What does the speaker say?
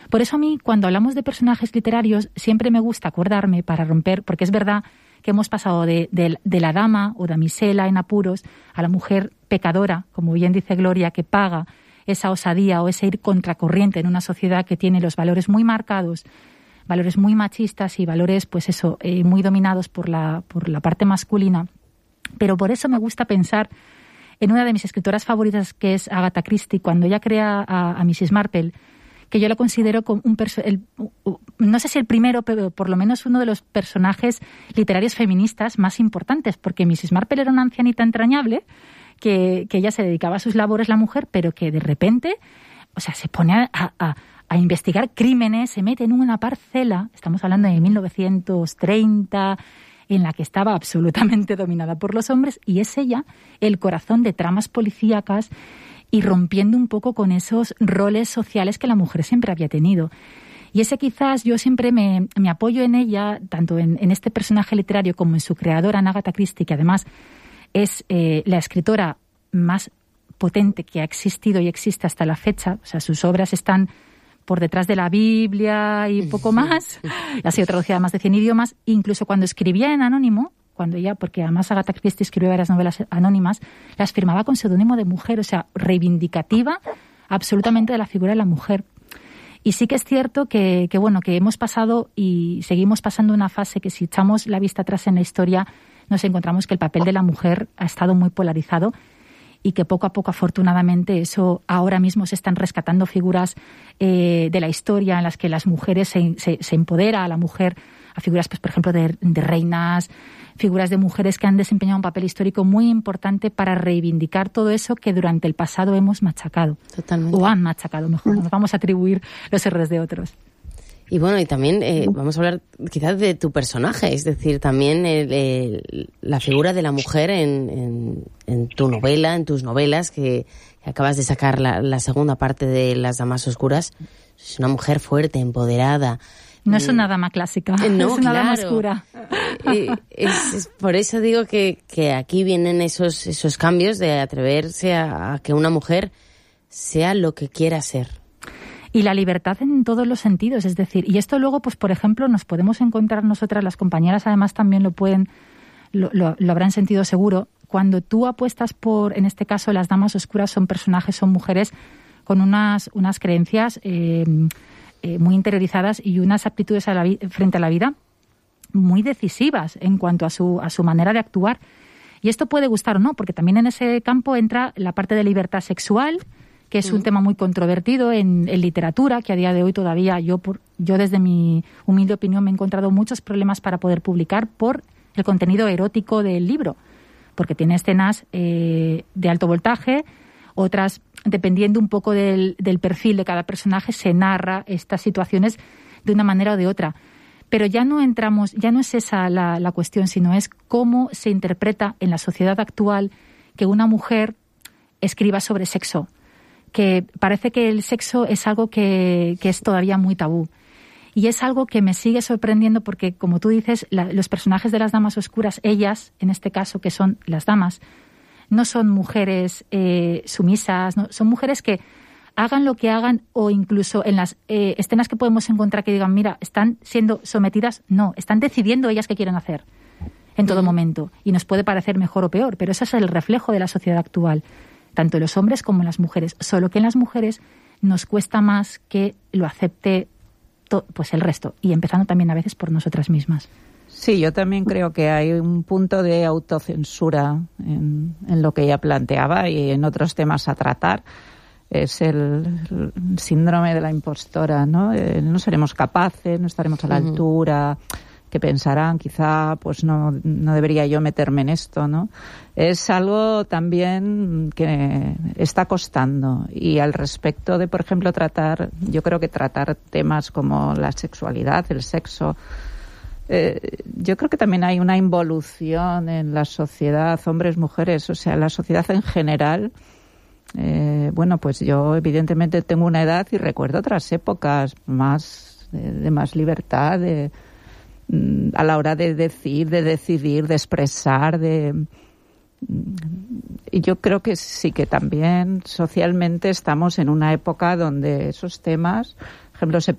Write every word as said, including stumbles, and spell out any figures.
Por eso a mí, cuando hablamos de personajes literarios, siempre me gusta acordarme para romper, porque es verdad que hemos pasado de, de, de la dama o damisela en apuros a la mujer pecadora, como bien dice Gloria, que paga esa osadía o ese ir contracorriente en una sociedad que tiene los valores muy marcados, valores muy machistas y valores, pues eso, eh, muy dominados por la, por la parte masculina. Pero por eso me gusta pensar en una de mis escritoras favoritas, que es Agatha Christie, cuando ella crea a, a missus Marple, que yo la considero como un perso- el, no sé si el primero, pero por lo menos uno de los personajes literarios feministas más importantes, porque missus Marple era una ancianita entrañable, que, que ella se dedicaba a sus labores, la mujer, pero que de repente, o sea, se pone a, a, a investigar crímenes, se mete en una parcela, estamos hablando de mil novecientos treinta, en la que estaba absolutamente dominada por los hombres, y es ella el corazón de tramas policíacas y rompiendo un poco con esos roles sociales que la mujer siempre había tenido. Y ese quizás yo siempre me, me apoyo en ella, tanto en, en este personaje literario como en su creadora, en Agatha Christie, que además es eh, la escritora más potente que ha existido y existe hasta la fecha. O sea, sus obras están por detrás de la Biblia y poco más. Ha sido traducida a más de cien idiomas. Incluso cuando escribía en anónimo, cuando ella, porque además Agatha Christie escribió varias novelas anónimas, las firmaba con seudónimo de mujer, o sea, reivindicativa absolutamente de la figura de la mujer. Y sí que es cierto que, que bueno, que hemos pasado y seguimos pasando una fase que, si echamos la vista atrás en la historia, nos encontramos que el papel de la mujer ha estado muy polarizado y que poco a poco, afortunadamente, eso ahora mismo se están rescatando figuras eh, de la historia en las que las mujeres se, se, se empodera a la mujer, a figuras, pues por ejemplo, de, de reinas, figuras de mujeres que han desempeñado un papel histórico muy importante para reivindicar todo eso que durante el pasado hemos machacado. Totalmente. O han machacado, mejor. Nos vamos a atribuir los errores de otros. Y bueno, y también eh, vamos a hablar quizás de tu personaje, es decir, también el, el, la figura de la mujer en, en, en tu novela, en tus novelas, que, que acabas de sacar la, la segunda parte de Las Damas Oscuras. Es una mujer fuerte, empoderada. No es una dama clásica, no, es una claro. dama oscura. Eh, es, es por eso digo que, que aquí vienen esos, esos cambios de atreverse a, a que una mujer sea lo que quiera ser. Y la libertad en todos los sentidos, es decir, y esto luego, pues por ejemplo, nos podemos encontrar nosotras, las compañeras además también lo pueden, lo, lo, lo habrán sentido seguro, cuando tú apuestas por, en este caso, Las Damas Oscuras son personajes, son mujeres con unas, unas creencias eh, eh, muy interiorizadas y unas aptitudes a la vi- frente a la vida muy decisivas en cuanto a su, a su manera de actuar. Y esto puede gustar o no, porque también en ese campo entra la parte de libertad sexual, que es un tema muy controvertido en, en literatura, que a día de hoy todavía yo, por, yo desde mi humilde opinión me he encontrado muchos problemas para poder publicar por el contenido erótico del libro, porque tiene escenas eh, de alto voltaje, otras, dependiendo un poco del, del perfil de cada personaje, se narra estas situaciones de una manera o de otra. Pero ya no entramos, ya no es esa la, la cuestión, sino es cómo se interpreta en la sociedad actual que una mujer escriba sobre sexo, que parece que el sexo es algo que, que es todavía muy tabú. Y es algo que me sigue sorprendiendo porque, como tú dices, la, los personajes de Las Damas Oscuras, ellas, en este caso, que son las damas, no son mujeres eh, sumisas, no, son mujeres que hagan lo que hagan, o incluso en las eh, escenas que podemos encontrar que digan, mira, están siendo sometidas, no, están decidiendo ellas qué quieren hacer en todo momento. Y nos puede parecer mejor o peor, pero ese es el reflejo de la sociedad actual, tanto en los hombres como en las mujeres, solo que en las mujeres nos cuesta más que lo acepte to, pues el resto, y empezando también a veces por nosotras mismas. Sí, yo también creo que hay un punto de autocensura en, en lo que ella planteaba y en otros temas a tratar. Es el, el síndrome de la impostora, ¿no? Eh, no seremos capaces, no estaremos a la uh-huh. altura, que pensarán, quizá, pues no, no debería yo meterme en esto, ¿no? Es algo también que está costando. Y al respecto de, por ejemplo, tratar, yo creo que tratar temas como la sexualidad, el sexo, eh, yo creo que también hay una involución en la sociedad, hombres, mujeres, o sea, la sociedad en general. Eh, bueno, pues yo evidentemente tengo una edad y recuerdo otras épocas más de, de más libertad, de a la hora de decir, de decidir, de expresar, de y yo creo que sí que también socialmente estamos en una época donde esos temas, por ejemplo, se